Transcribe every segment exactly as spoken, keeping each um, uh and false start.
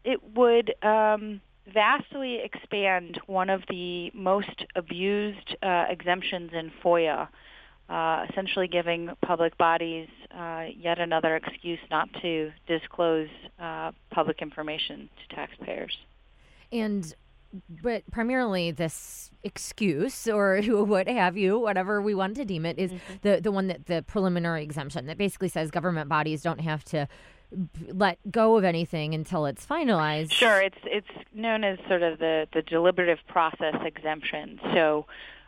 it would um, vastly expand one of the most abused uh, exemptions in FOIA, uh, essentially giving public bodies uh, yet another excuse not to disclose uh, public information to taxpayers. And but primarily this excuse, or what have you, whatever we want to deem it, is mm-hmm. the, the one that the preliminary exemption that basically says government bodies don't have to let go of anything until it's finalized. Sure, it's it's known as sort of the, the deliberative process exemption. So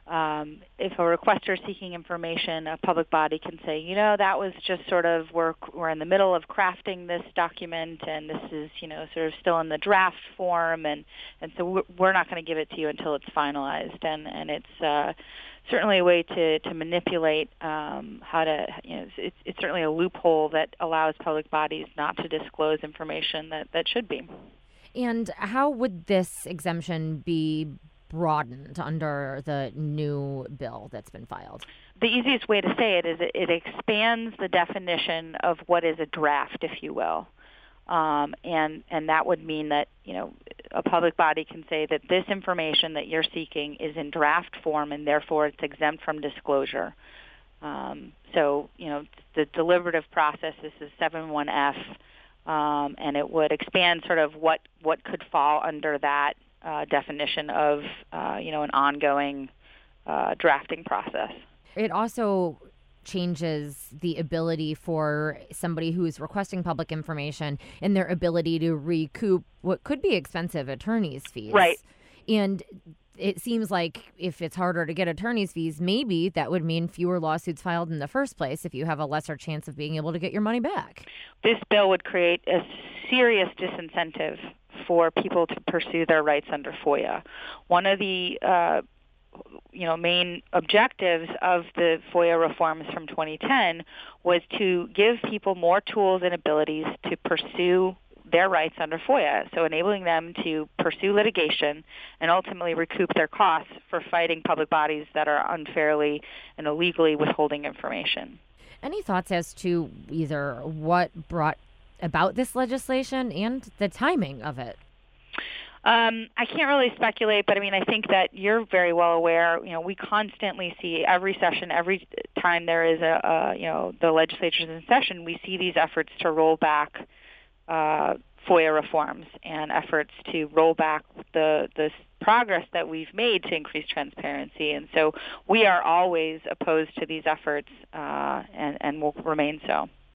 um, if a requester is seeking information, a public body can say, you know, that was just sort of, we're, we're in the middle of crafting this document, and this is, you know, sort of still in the draft form, and, and so we're not going to give it to you until it's finalized. And, and it's uh, certainly a way to, to manipulate um, how to, you know, it's, it's certainly a loophole that allows public bodies not to disclose information that, that should be. And how would this exemption be broadened under the new bill that's been filed? The easiest way to say it is it, it expands the definition of what is a draft, if you will. Um, and, and that would mean that, you know, a public body can say that this information that you're seeking is in draft form, and therefore it's exempt from disclosure. Um, so, you know, the deliberative process, this is seven one F, um, and it would expand sort of what, what could fall under that uh, definition of, uh, you know, an ongoing uh, drafting process. It also changes the ability for somebody who is requesting public information and their ability to recoup what could be expensive attorney's fees. Right. And it seems like if it's harder to get attorney's fees, maybe that would mean fewer lawsuits filed in the first place if you have a lesser chance of being able to get your money back. This bill would create a serious disincentive for people to pursue their rights under FOIA. One of the uh, you know, main objectives of the FOIA reforms from twenty ten was to give people more tools and abilities to pursue their rights under FOIA, so enabling them to pursue litigation and ultimately recoup their costs for fighting public bodies that are unfairly and illegally withholding information. Any thoughts as to either what brought about this legislation and the timing of it? Um, I can't really speculate, but I mean, I think that you're very well aware. You know, we constantly see every session, every time there is a, a you know, the legislature's in session, we see these efforts to roll back uh, FOIA reforms and efforts to roll back the the progress that we've made to increase transparency. And so we are always opposed to these efforts, uh, and, and will remain so.